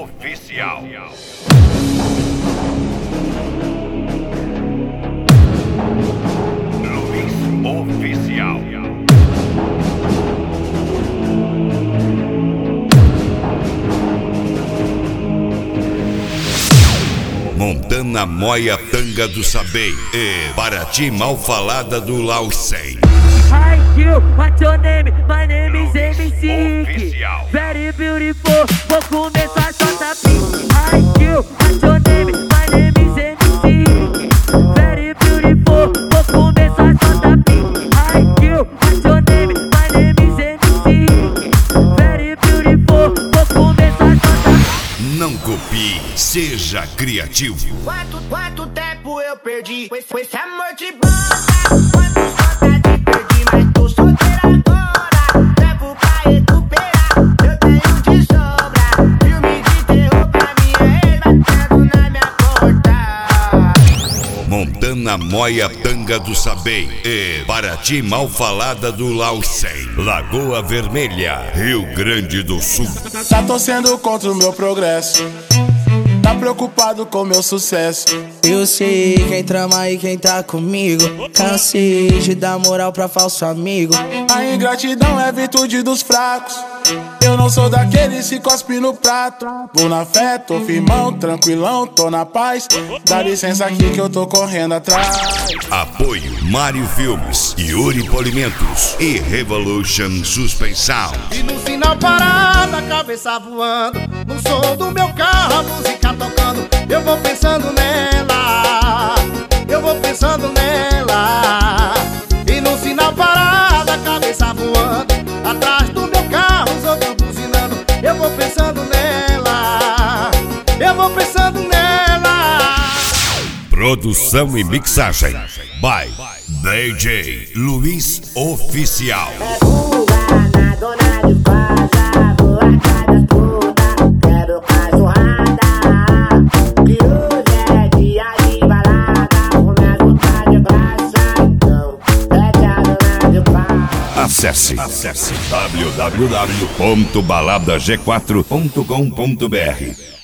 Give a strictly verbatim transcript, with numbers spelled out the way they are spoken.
Oficial. Luiz Oficial. Montana Moia Tanga do Sabem e Paraty Mal Falada do Laucem. Hi Q, what's your name? My name is M C Oficial. Very beautiful, vou começar só tapinha. Hi Q, what's your name? My name is M C Very beautiful, vou começar só tapinha. Hi Q, what's your name? My name is M C Very beautiful, vou começar só tapinha. Não copie, seja criativo. Quanto, quanto tempo eu perdi com esse, com esse amor de banda? Quantos vontade perdi, mas tô solteira agora. Tempo pra recuperar, eu tenho de sobra. Filme de terror pra minha ex batendo na minha porta. Montana Moia Tanga do Sabem e Paraty Mal Falada do Laucem. Lagoa Vermelha, Rio Grande do Sul. Tá torcendo contra o meu progresso, tá preocupado com meu sucesso. Eu sei quem trama e quem tá comigo. Cansei de dar moral pra falso amigo. A ingratidão é virtude dos fracos. Eu não sou daqueles que cospe no prato. Vou na fé, tô firmão, tranquilão, tô na paz. Dá licença aqui que eu tô correndo atrás. Apoio Mário Filmes, Yuri Polimentos e Revolution Suspensão. E no sinal parado, a cabeça voando, no som do meu carro, a música tocando. Eu vou pensando nela, eu vou pensando nela. E no sinal parado, a cabeça voando, atrás do meu carro, os outros buzinando. Eu vou pensando nela, eu vou pensando nela. Produção e mixagem by D J Luiz Oficial. É fuga na dona de casa, vou atrás das putas, quero cachorrada. Que hoje é dia de balada, vou me ajudar de graça, então pede a dona de casa. Acesse, acesse w w w ponto balada g quatro ponto com ponto b r.